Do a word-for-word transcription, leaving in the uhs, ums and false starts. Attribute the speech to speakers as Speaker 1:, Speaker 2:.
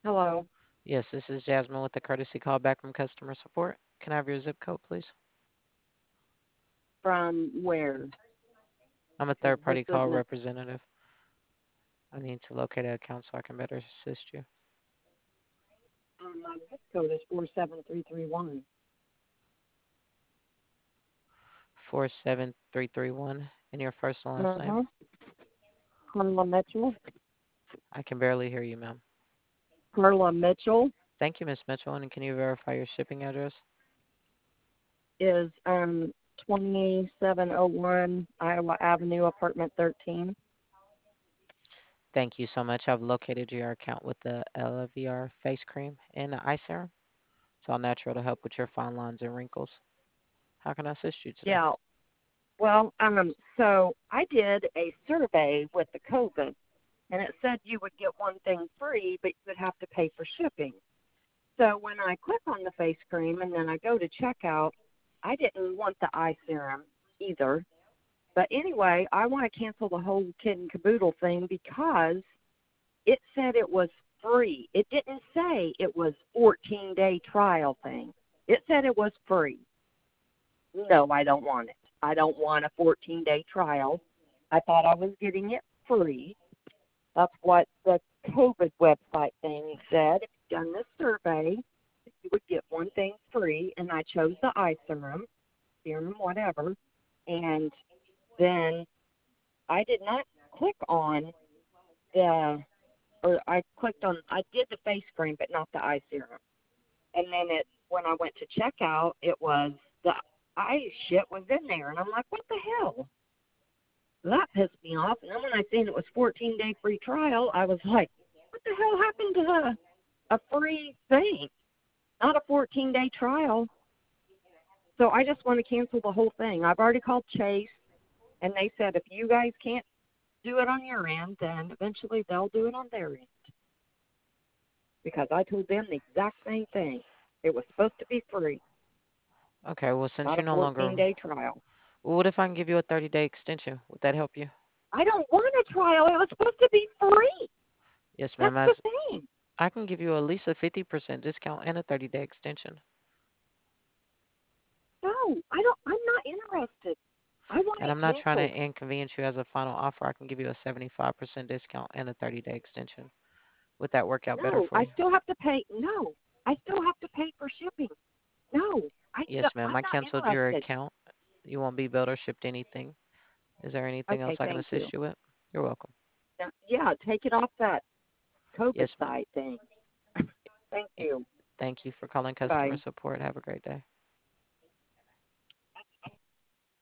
Speaker 1: Hello.
Speaker 2: Yes, this is Jasmine with the courtesy call back from customer support. Can I have your zip code, please?
Speaker 1: From where?
Speaker 2: I'm a
Speaker 1: 'Cause this
Speaker 2: third-party call
Speaker 1: isn't.
Speaker 2: representative. I need to locate an account so I can better assist you.
Speaker 1: Um, my zip code is four seven three three one.
Speaker 2: four seven three three one and your first and last
Speaker 1: Uh
Speaker 2: name.
Speaker 1: huh. Carla Mitchell.
Speaker 2: I can barely hear you, ma'am.
Speaker 1: Carla Mitchell
Speaker 2: Thank you, Miss Mitchell. And can you verify your shipping address?
Speaker 1: is um twenty seven oh one Iowa Avenue, apartment thirteen.
Speaker 2: Thank you so much. I've located your account with the L V R face cream and the eye serum. It's all natural to help with your fine lines and wrinkles. How can I assist you today?
Speaker 1: Yeah. Well, um, so I did a survey with the COVID, and it said you would get one thing free, but you would have to pay for shipping. So when I click on the face cream and then I go to checkout, I didn't want the eye serum either. But anyway, I want to cancel the whole kid and caboodle thing because it said it was free. It didn't say it was fourteen day trial thing. It said it was free. No, I don't want it. I don't want a fourteen day trial. I thought I was getting it free. That's what the COVID website thing said. If you've done this survey, you would get one thing free, and I chose the eye serum, serum, whatever. And then I did not click on the, or I clicked on, I did the face cream, but not the eye serum. And then it, when I went to checkout, it was the eye shit was in there, and I'm like, what the hell? That pissed me off. And then when I seen it was fourteen day free trial, I was like, what the hell happened to the, a free thing? Not a fourteen day trial. So I just want to cancel the whole thing. I've already called Chase, and they said if you guys can't do it on your end, then eventually they'll do it on their end. Because I told them the exact same thing. It was supposed to be free,
Speaker 2: Okay, well, since
Speaker 1: not a
Speaker 2: you're no longer,
Speaker 1: fourteen day trial.
Speaker 2: well, what if I can give you a thirty-day extension? Would that help you?
Speaker 1: I don't want a trial. It was supposed to be free.
Speaker 2: Yes,
Speaker 1: That's
Speaker 2: ma'am. As
Speaker 1: the thing.
Speaker 2: I can give you at least a fifty percent discount and a thirty-day extension.
Speaker 1: No, I don't. I'm not interested. I want
Speaker 2: And
Speaker 1: it
Speaker 2: I'm not trying
Speaker 1: canceled.
Speaker 2: to inconvenience you as a final offer. I can give you a seventy-five percent discount and a thirty-day extension. Would that work out better
Speaker 1: No,
Speaker 2: for
Speaker 1: I
Speaker 2: you?
Speaker 1: still have to pay. No, I still have to pay for shipping. No, I
Speaker 2: Yes,
Speaker 1: still.
Speaker 2: ma'am.
Speaker 1: I'm
Speaker 2: I
Speaker 1: not
Speaker 2: canceled your
Speaker 1: interested.
Speaker 2: account. You won't be billed or shipped anything. Is there anything else
Speaker 1: Okay,
Speaker 2: I can
Speaker 1: thank
Speaker 2: assist
Speaker 1: you.
Speaker 2: you with? You're welcome.
Speaker 1: Now, yeah, take it off that COVID
Speaker 2: Yes, ma'am.
Speaker 1: site thing. Thank
Speaker 2: Eh,
Speaker 1: you.
Speaker 2: Thank you for calling customer
Speaker 1: Bye.
Speaker 2: support. Have a great day.